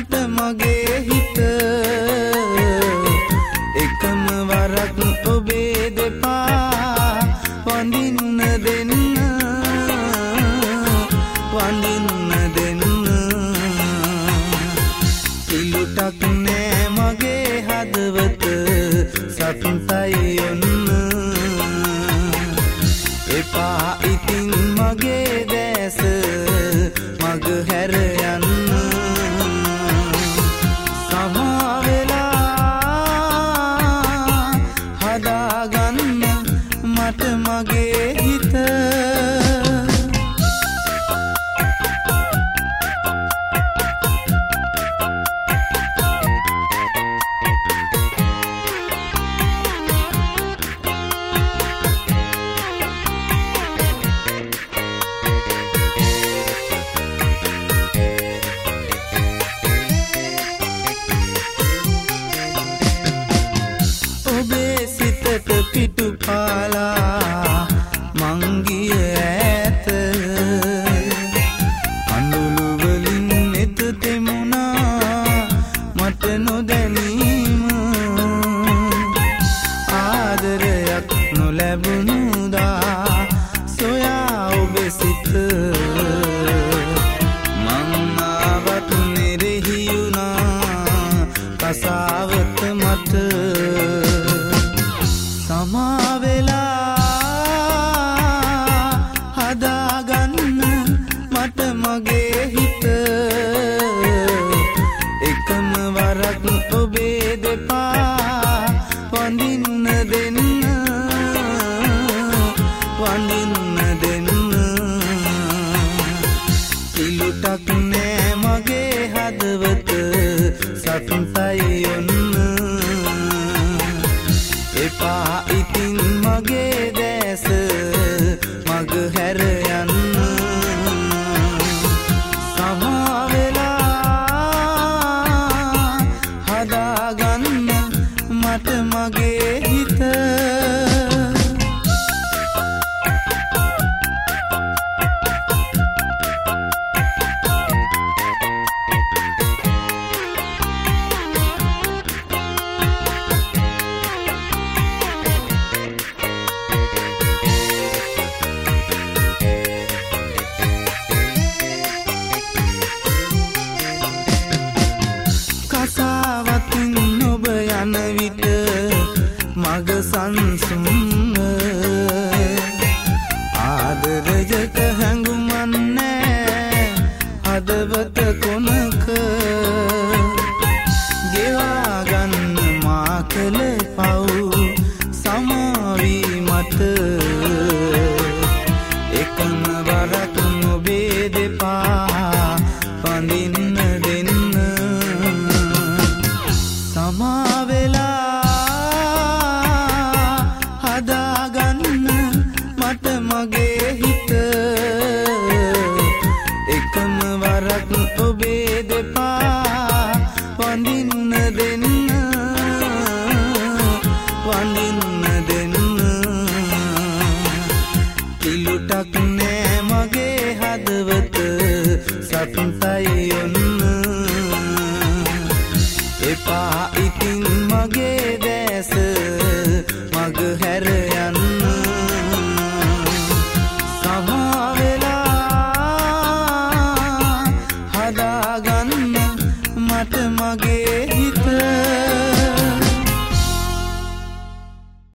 මට මගේ හිත එකම වරක් ඔබේ දෙපා වඳින්න දෙන්න කිලුටක් නෑ මගේ හදවත සතුටයි ඔන්න එපා ඉතින් මගේ දැස මග හැර යන්න සමාවෙලා හදාගන්න මට මගේ හිත පිටු පාලා මංගිය ඇත අඳුළු වලින් නෙත තෙමුණා මට නොදැනීම ආදරයක් නොලැබුණුදා සොයා ඔබ සිත මං ආවත් නිරෙහියුණා කසාවත මට සමාවෙලා හදාගන්න මට මගේ හිත එකම වරක් ඔබේ දෙපා වඳින්න දෙන්න කිලුටක් නෑ මගේ හදවත සතුටයි ඔන්න එපා ඉතින් මගේ දැස මග හැර යන්න සමාවෙලා හදාගන්න මට මගේ හිත කසාවතින් ඔබ යන විට මග සංසුන්ව ආදරයක හැඟුමන්නේ හදවත කොනක ගෙවා ගන්න මා කළ පව් සමාවී මට එකම වරක් ඔබේ දෙපා වඳින්න දෙන්න සමාවෙලා හදාගන්න මට මගේ හිත එකම වරක් ඔබේ දෙපා වඳින්න දෙන්න කිලුටක් නෑ මගේ හදවත සතුටයි ඔන්න එපා ඉතින් මගේ දැස මග හැර